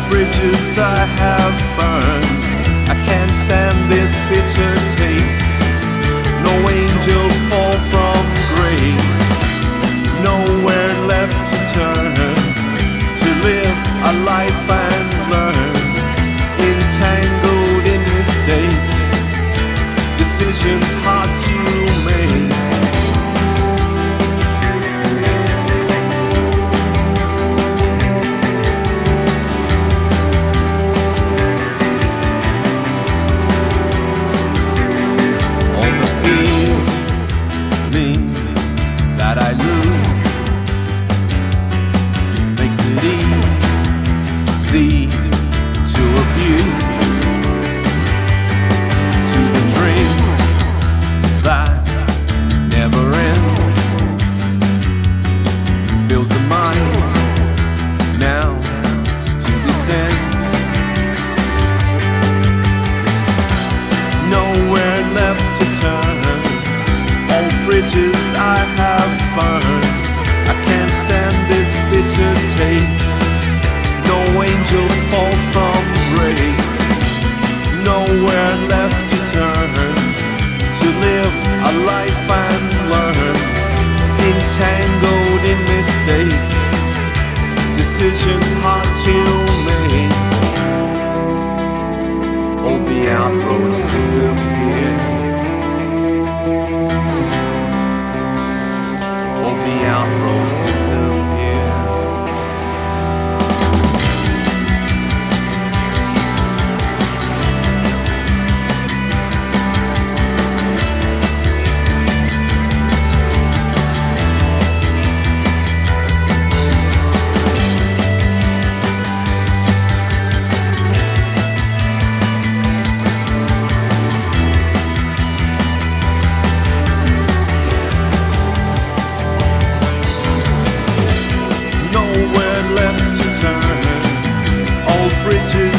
bridges I have burned. I can't stand this bitter taste. No angels fall from grace. Nowhere left to turn, to live a life and learn. Entangled in mistakes, decisions hard to make. That I lose makes it easy to abuse, to the dream that never ends, fills the mind now to descend. Nowhere left to turn, all bridges I have burned. I can't stand this bitter taste. No angel falls from grace. Nowhere left to turn, to live a life and learn. Entangled in mistakes, decisions hard to make. All the outroads disappear. The outroads disappear. Bridges